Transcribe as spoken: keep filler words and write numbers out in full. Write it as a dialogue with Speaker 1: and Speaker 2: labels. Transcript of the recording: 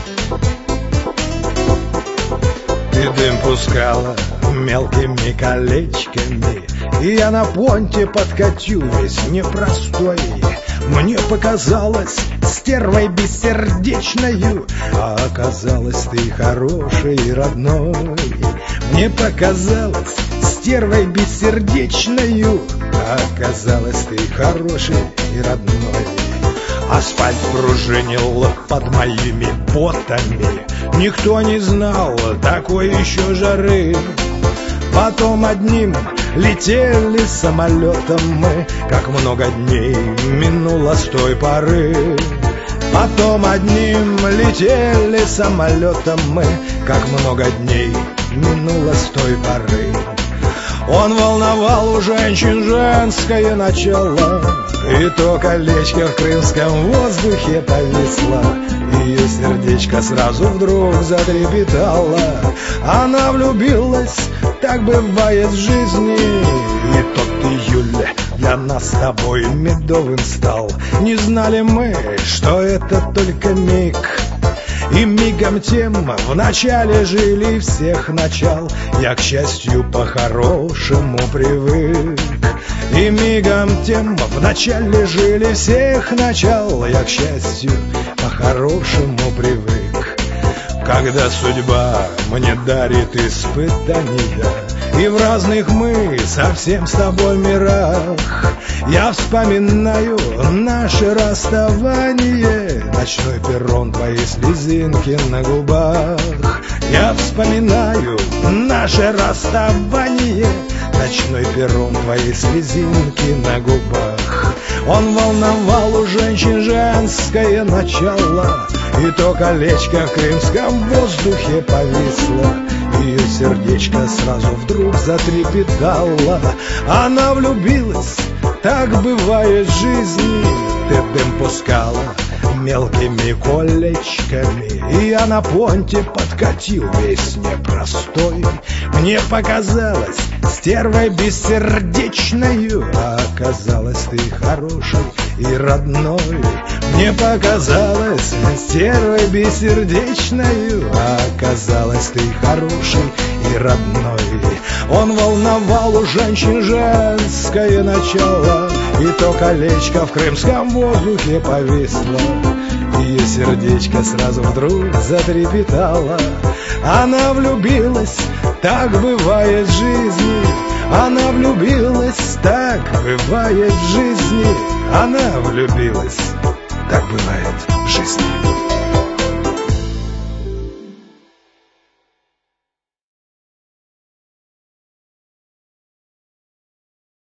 Speaker 1: Ты дым пускала мелкими колечками, и я на понте подкатил весь непростой. Мне показалось стервой бессердечною, а оказалось ты хорошей и родной. Мне показалось стервой бессердечною, а оказалось ты хорошей и родной. Асфальт пружинил под моими ботами, никто не знал такой еще жары. Потом одним летели самолетом мы, как много дней минуло с той поры. Потом одним летели самолетом мы, как много дней минуло с той поры. Он волновал у женщин женское начало, и то колечко в крымском воздухе повисло. Ее сердечко сразу вдруг затрепетало. Она влюбилась, так бывает в жизни. И тот июль для нас с тобой медовым стал. Не знали мы, что это только миг, и мигом тем вначале жили всех начал. Я, к счастью, по-хорошему привык. И мигом тем вначале жили всех начал. Я, к счастью, по-хорошему привык. Когда судьба мне дарит испытания, и в разных мы совсем с тобой мирах, я вспоминаю наше расставание, ночной перрон, твои слезинки на губах. Я вспоминаю наше расставание, ночной перрон, твои слезинки на губах. Он волновал у женщин женское начало, и то колечко в крымском воздухе повисло. Ее сердечко сразу вдруг затрепетало. Она влюбилась, так бывает в жизни. Ты дым пускала мелкими колечками, и я на понте подкатил весь непростой. Мне показалось стервой бессердечною, а оказалось ты хорошей и родной. Мне показалось стервой бессердечною, а оказалось ты хорошей и родной. Он волновал у женщин женское начало, и то колечко в крымском воздухе повисло. Ее сердечко сразу вдруг затрепетало. Она влюбилась, так бывает в жизни. Она влюбилась, так бывает в жизни. Она влюбилась, так бывает.